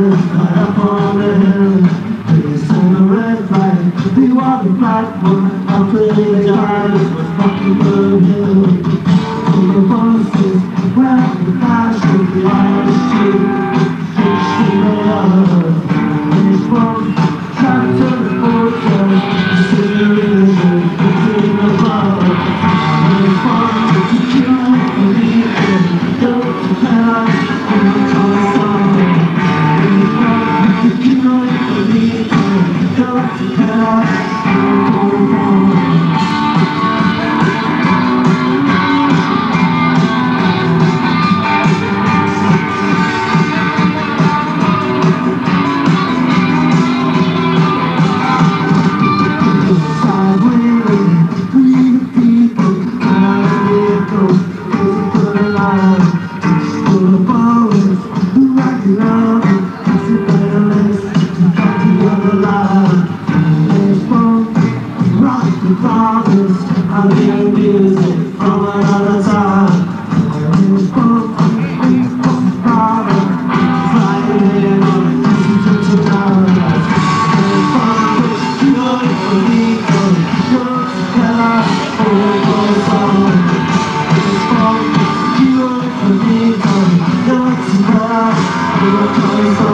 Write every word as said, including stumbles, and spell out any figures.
High up on the hill, facing a red light. We walk the platform, our pretty eyes were fucking the hill. Full of voices, where the flash of the Irish street. Fixing the love, and it's from trapped to the fortress. Sitting in the river, between the love. And it's from to kill and leave it, go to paradise, and it's all song. And it's from to kill and leave it, go to paradise, and it's all song. I hear music from another time. And it's from me, from father, flying in on a distant to paradise. And it's from the joy for me, from your color, all goes on. And it's from the joy for me, from your color, all goes on.